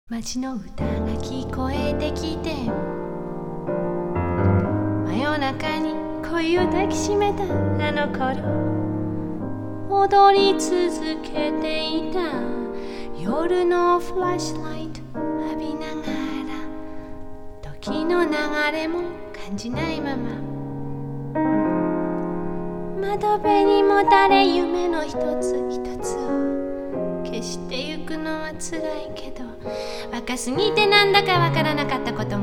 街の歌が聞こえてきて、真夜中に恋を抱きしめたあの頃、踊り続けていた夜のフラッシュライト浴びながら、時の流れも感じないまま、窓辺にもたれ夢の一つ一つを消してゆくのは辛いけど、若すぎてなんだかわからなかったことが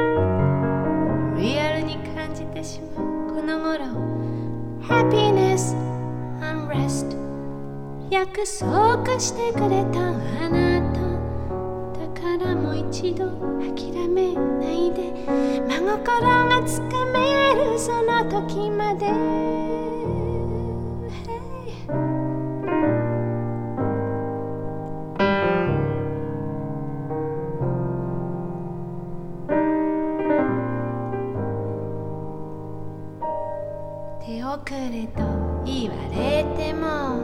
リアルに感じてしまうこの頃、 Happiness and Rest 約束してくれたあなただからもう一度諦めないで、真心がつかめるその時まで、手遅れと言われても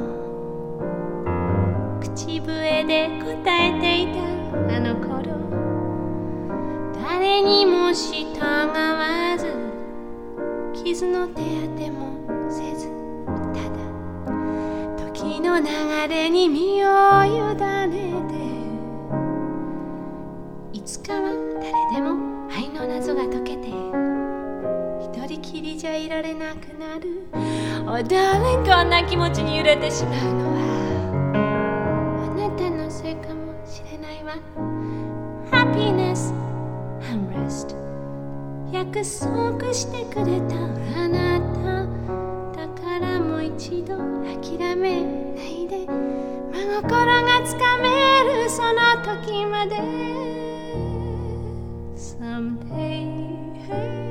口笛で答えていたあの頃、誰にも従わず傷の手当てもせず、ただ時の流れに身を委ねて、いつかは誰でも愛の謎が解けて一人きりじゃいられなくなる。Oh darling、 こんな気持ちに揺れてしまうのはあなたのせいかもしれないわ。 Happiness and Rest 約束してくれたあなただからもう一度諦めないで、真心がつかめるその時まで Someday、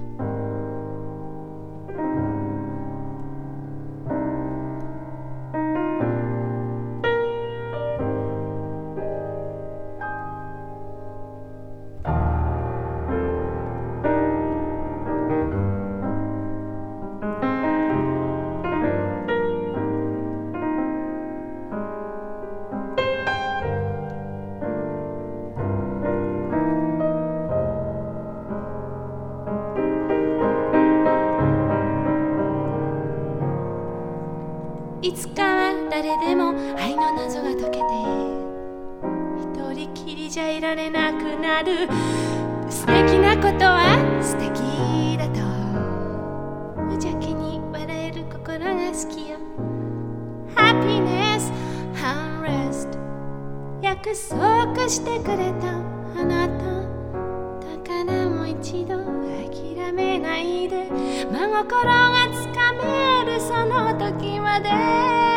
いつかは誰でも愛の謎が解けて一人きりじゃいられなくなる。素敵なことは素敵だと無邪気に笑える心が好きよ。 Happiness and Rest 約束してくれたあなただからもう一度諦めないで、真心がつかめるその時まで